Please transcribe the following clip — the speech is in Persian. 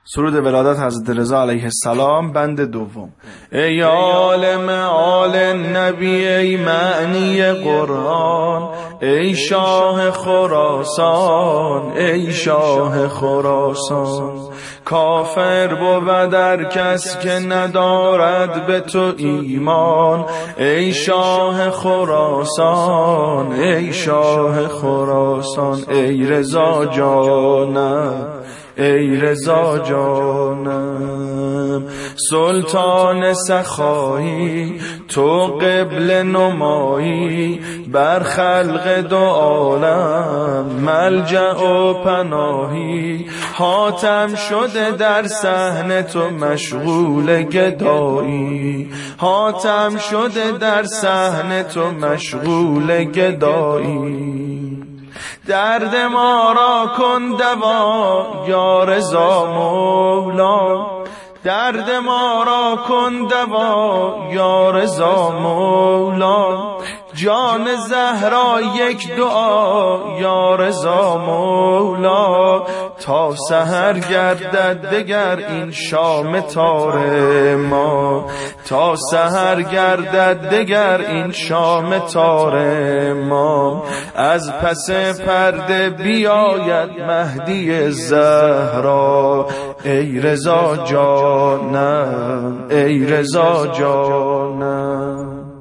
سرود ولادت حضرت رضا علیه السلام بند دوم. ای عالم آل نبی، ای معنی قرآن، ای شاه خراسان، ای شاه خراسان. کافر بود در کس که ندارد به تو ایمان، ای شاه خراسان، ای شاه خراسان. ای رضا جانم، ای رضا جانم. سلطان سخایی تو قبل نمایی، بر خلق دو عالم ملجأ و پناهی. حاتم شده در صحن تو مشغول گدایی، حاتم شده در صحن تو مشغول گدایی. درد ما را کن دوا یا رضا مولا، درد ما را کن دوا یا رضا مولا. جان زهرا یک دعا یا رضا مولا. تا سحر گردد دگر این شام تار ما، تا سحر گردد دگر این شام تار ما. از پس پرده بیاید مهدی زهرا، ای رضا جانم، ای رضا جانم.